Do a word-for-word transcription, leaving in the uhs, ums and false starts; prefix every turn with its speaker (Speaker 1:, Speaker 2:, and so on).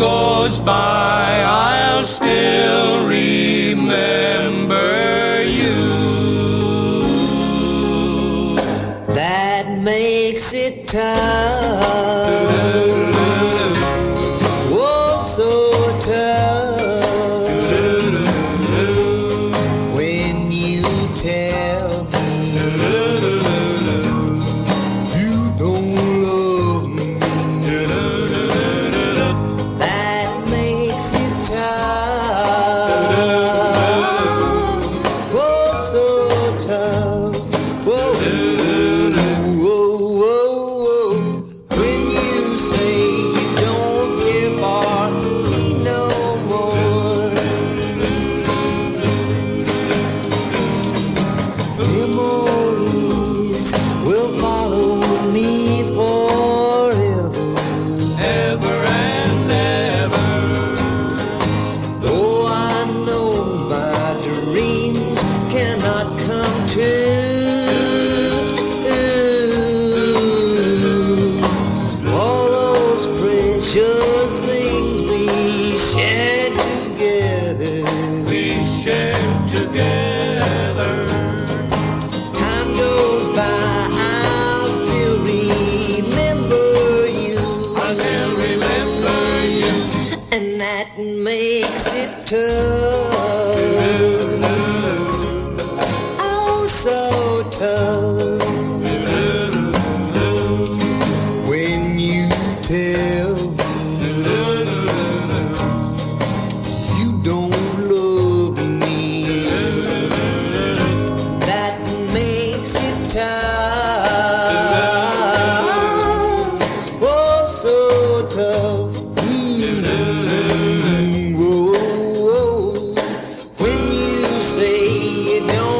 Speaker 1: goes by, I'll still remember you.
Speaker 2: That makes it tough. Oh, so tough. When you tell me you don't love me. That makes it tough. Oh, so tough. Whoa. Whoa, whoa, whoa. When you say you don't care for me no more. Memories will follow me forever.
Speaker 1: Ever and ever.
Speaker 2: Oh, I know my dreams cannot come true. All those precious things we shared together.
Speaker 1: We shared together.
Speaker 2: Time goes by, I'll still remember you.
Speaker 1: I still remember you.
Speaker 2: And that makes it tough. Oh, so tough. When you tell me you don't love me. That makes it tough. Oh, so tough. Mm, whoa, whoa. When you say you don't